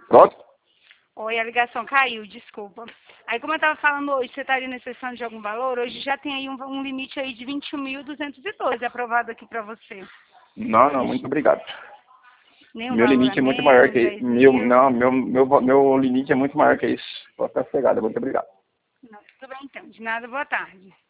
Pronto? Oi, a ligação caiu, desculpa. Aí, como eu estava falando hoje, você estaria necessitando de algum valor? Hoje já tem aí um limite aí de 21.212 aprovado aqui para você. Não, muito obrigado. Nenhum Meu valor a limite é muito maior menos, que 10 isso. mil? Meu limite é muito maior que isso. Pode ficar sossegado, muito obrigado. Não, tudo bem então. De nada, boa tarde.